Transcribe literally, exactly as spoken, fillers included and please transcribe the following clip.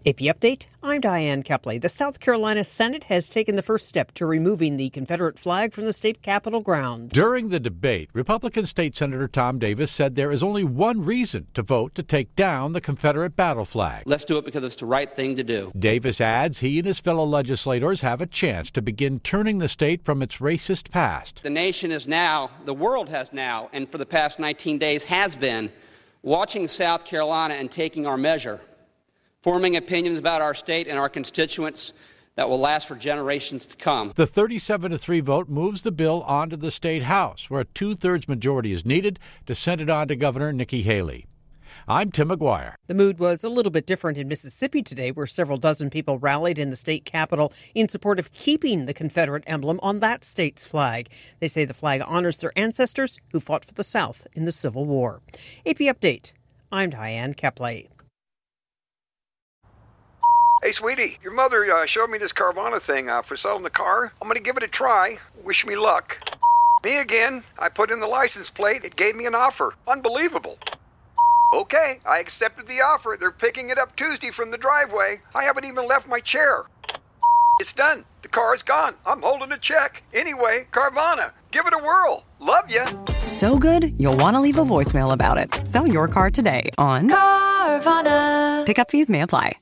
A P Update, I'm Diane Kepley. The South Carolina Senate has taken the first step to removing the Confederate flag from the state capitol grounds. During the debate, Republican State Senator Tom Davis said there is only one reason to vote to take down the Confederate battle flag. Let's do it because it's the right thing to do. Davis adds he and his fellow legislators have a chance to begin turning the state from its racist past. The nation is now, the world has now, and for the past nineteen days has been, watching South Carolina and taking our measure, forming opinions about our state and our constituents that will last for generations to come. The thirty-seven to three vote moves the bill onto the state house, where a two-thirds majority is needed to send it on to Governor Nikki Haley. I'm Tim McGuire. The mood was a little bit different in Mississippi today, where several dozen people rallied in the state capitol in support of keeping the Confederate emblem on that state's flag. They say the flag honors their ancestors who fought for the South in the Civil War. A P Update, I'm Diane Kepley. Hey, sweetie, your mother uh, showed me this Carvana thing uh, for selling the car. I'm going to give it a try. Wish me luck. Me again. I put in the license plate. It gave me an offer. Unbelievable. Okay, I accepted the offer. They're picking it up Tuesday from the driveway. I haven't even left my chair. It's done. The car's gone. I'm holding a check. Anyway, Carvana, give it a whirl. Love ya. So good, you'll want to leave a voicemail about it. Sell your car today on Carvana. Pickup fees may apply.